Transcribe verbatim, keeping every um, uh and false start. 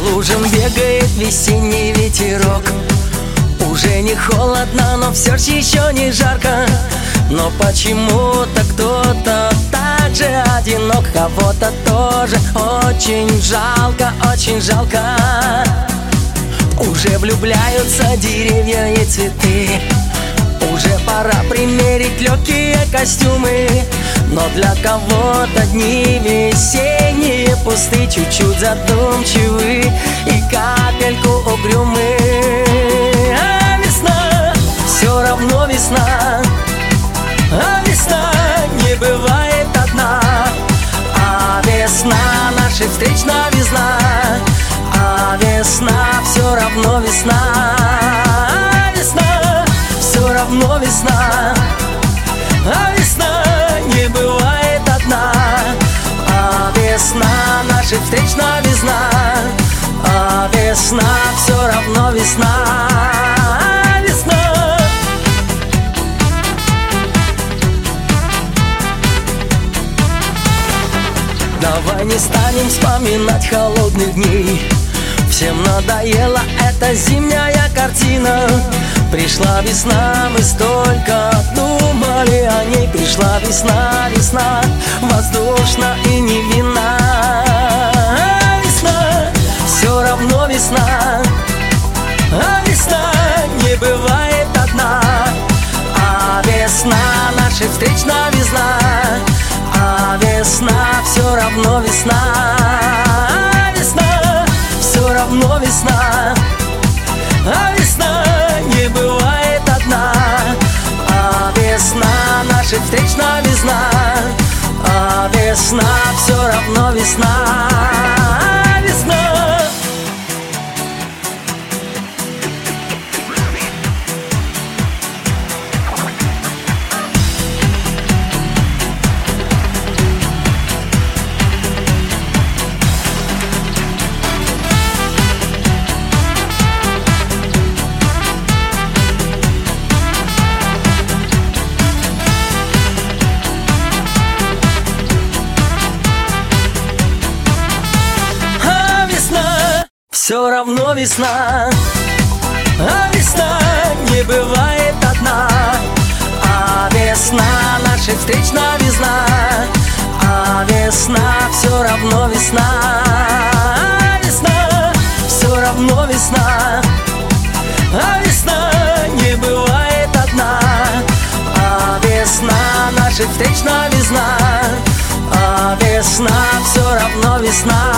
лужам бегает весенний ветерок. Уже не холодно, но все же еще не жарко. Но почему-то кто-то так же одинок, кого-то тоже очень жалко, очень жалко. Уже влюбляются деревья и цветы, уже пора примерить легкие костюмы. Но для кого-то дни весенние пусты, чуть-чуть задумчивы и капельку угрюмы. А весна все равно весна, а весна не бывает одна. А весна наших встреч новизна, а весна все равно весна. А весна все равно весна, а весна не бывает одна. А весна наших встреч новизна, а весна все равно весна. А весна. Давай не станем вспоминать холодных дней. Всем надоела эта зимняя картина. Пришла весна, мы столько думали о ней. Пришла весна, весна, воздушна и невинна. А весна все равно весна, а весна не бывает одна. А весна наших встреч новизна, а весна все равно весна. А весна все равно весна, а весна не бывает одна. А весна наших встреч новизна, а весна все равно весна. А весна. Все равно весна, а весна не бывает одна. А весна наших встреч новизна, а весна все равно весна. А весна все равно весна, а весна не бывает одна. А весна наших встреч новизна, а весна все равно весна.